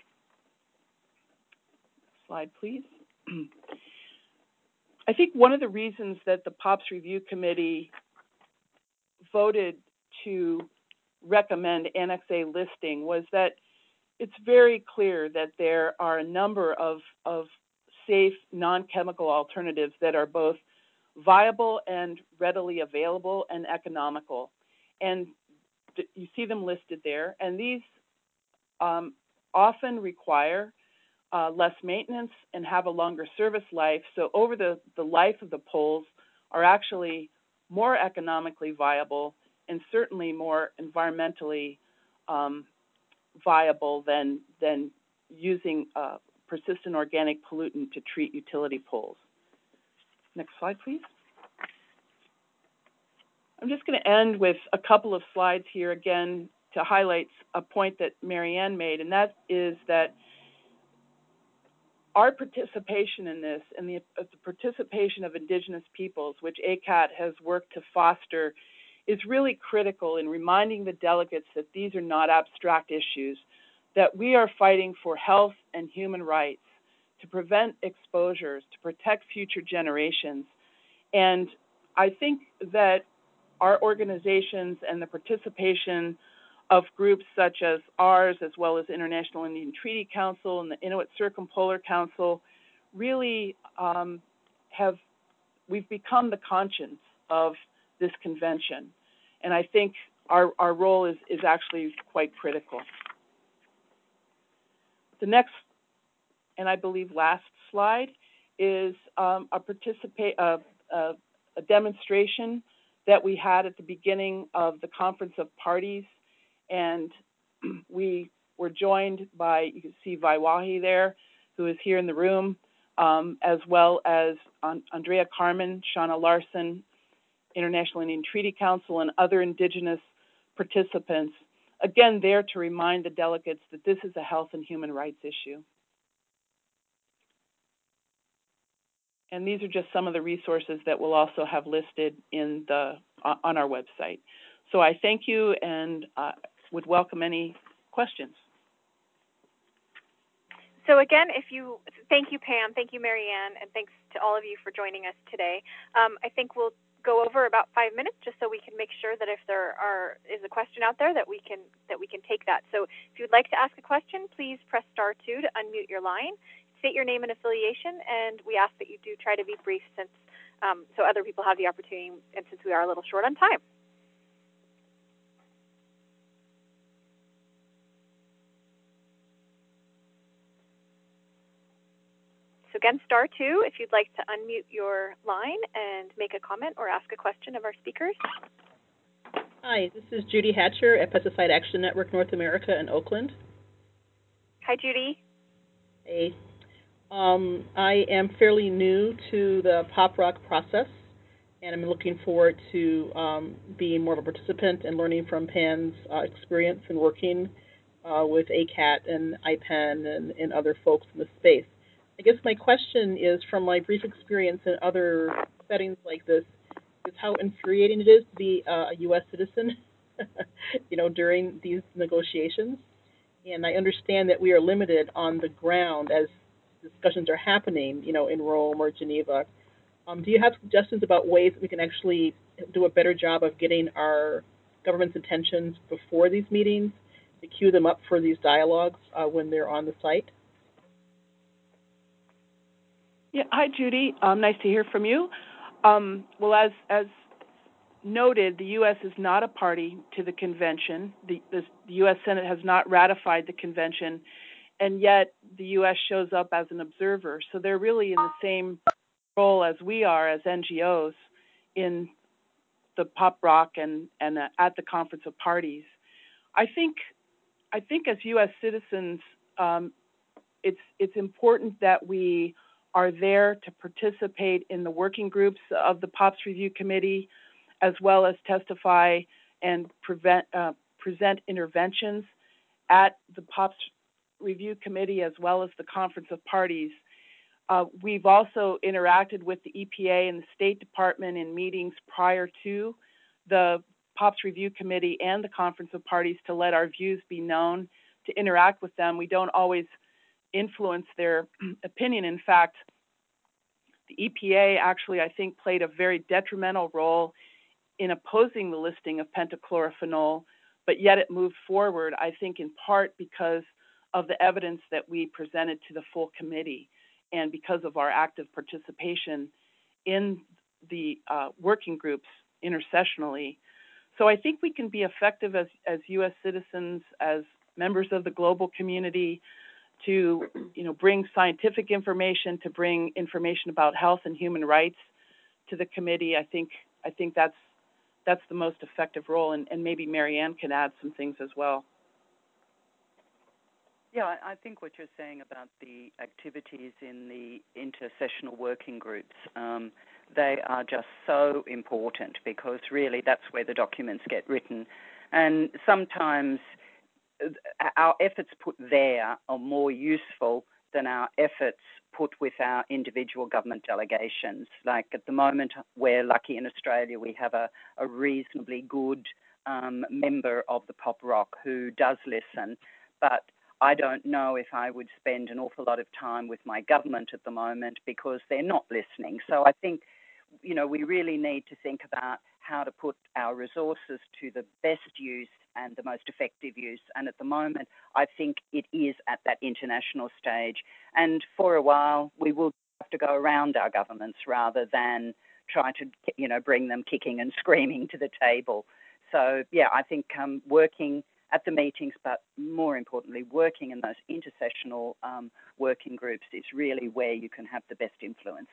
Slide, please. I think one of the reasons that the POPs Review Committee voted to recommend Annex A listing was that it's very clear that there are a number of safe non-chemical alternatives that are both viable and readily available and economical. And you see them listed there. And these often require less maintenance and have a longer service life. So over the life of the poles are actually more economically viable and certainly more environmentally viable than using persistent organic pollutant to treat utility poles. Next slide, please. I'm just going to end with a couple of slides here again to highlight a point that Marianne made, and that is that our participation in this and the participation of Indigenous peoples, which ACAT has worked to foster, is really critical in reminding the delegates that these are not abstract issues, that we are fighting for health and human rights, to prevent exposures, to protect future generations. And I think that our organizations and the participation of groups such as ours, as well as International Indian Treaty Council and the Inuit Circumpolar Council, really we've become the conscience of this convention. And I think our role is actually quite critical. The next, and I believe last slide, is a demonstration that we had at the beginning of the Conference of Parties. And we were joined by, you can see Vaiwahi there, who is here in the room, as well as Andrea Carmen, Shauna Larson, International Indian Treaty Council, and other Indigenous participants, again, there to remind the delegates that this is a health and human rights issue. And these are just some of the resources that we'll also have listed in on our website. So I thank you and would welcome any questions. So again, thank you, Pam, thank you, Marianne, and thanks to all of you for joining us today. I think we'll go over about 5 minutes just so we can make sure that if there is a question out there that we can take that. So if you'd like to ask a question, please press *2 to unmute your line. State your name and affiliation, and we ask that you do try to be brief since so other people have the opportunity and since we are a little short on time. So again, *2 if you'd like to unmute your line and make a comment or ask a question of our speakers. Hi, this is Judy Hatcher at Pesticide Action Network North America in Oakland. Hi, Judy. Hey. I am fairly new to the POPROC process, and I'm looking forward to being more of a participant and learning from Pam's experience in working with ACAT and IPEN and other folks in the space. I guess my question is, from my brief experience in other settings like this, is how infuriating it is to be a U.S. citizen, during these negotiations. And I understand that we are limited on the ground as discussions are happening, in Rome or Geneva. Do you have suggestions about ways that we can actually do a better job of getting our government's intentions before these meetings? to queue them up for these dialogues when they're on the site? Yeah. Hi, Judy. Nice to hear from you. Well, as noted, the U.S. is not a party to the convention. The U.S. Senate has not ratified the convention, and yet the U.S. shows up as an observer. So they're really in the same role as we are as NGOs in the POPROC and at the Conference of Parties. I think as U.S. citizens, it's important that we are there to participate in the working groups of the POPs Review Committee, as well as testify and present interventions at the POPs Review Committee, as well as the Conference of Parties. We've also interacted with the EPA and the State Department in meetings prior to the POPs Review Committee and the Conference of Parties to let our views be known, to interact with them. We don't always influence their opinion. In fact, the EPA actually, I think, played a very detrimental role in opposing the listing of pentachlorophenol, but yet it moved forward, I think, in part because of the evidence that we presented to the full committee and because of our active participation in the working groups intersessionally. So I think we can be effective as U.S. citizens, as members of the global community, to bring scientific information, to bring information about health and human rights to the committee. I think that's the most effective role, and maybe Marianne can add some things as well. Yeah, I think what you're saying about the activities in the intersessional working groups, they are just so important because really that's where the documents get written. And sometimes our efforts put there are more useful than our efforts put with our individual government delegations. Like at the moment, we're lucky in Australia, we have a reasonably good member of the POPROC who does listen, but I don't know if I would spend an awful lot of time with my government at the moment because they're not listening. So I think, we really need to think about how to put our resources to the best use and the most effective use. And at the moment, I think it is at that international stage. And for a while, we will have to go around our governments rather than try to, bring them kicking and screaming to the table. So, yeah, I think working at the meetings, but more importantly, working in those intersessional working groups is really where you can have the best influence.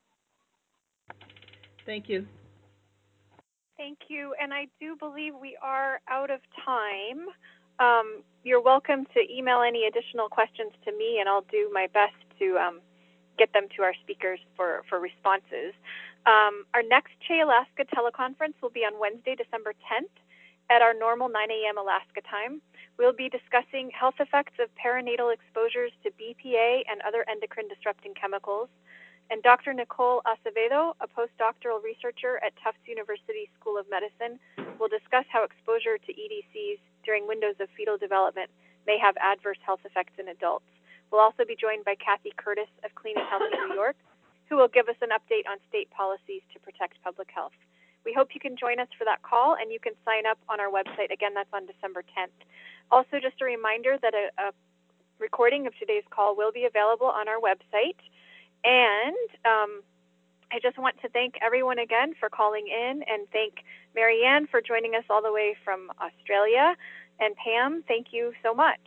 Thank you. Thank you. And I do believe we are out of time. You're welcome to email any additional questions to me, and I'll do my best to get them to our speakers for responses. Our next CHE Alaska teleconference will be on Wednesday, December 10th at our normal 9 a.m. Alaska time. We'll be discussing health effects of perinatal exposures to BPA and other endocrine-disrupting chemicals. And Dr. Nicole Acevedo, a postdoctoral researcher at Tufts University School of Medicine, will discuss how exposure to EDCs during windows of fetal development may have adverse health effects in adults. We'll also be joined by Kathy Curtis of Clean and Healthy New York, who will give us an update on state policies to protect public health. We hope you can join us for that call, and you can sign up on our website. Again, that's on December 10th. Also, just a reminder that a recording of today's call will be available on our website. And I just want to thank everyone again for calling in, and thank Marianne for joining us all the way from Australia. And Pam, thank you so much.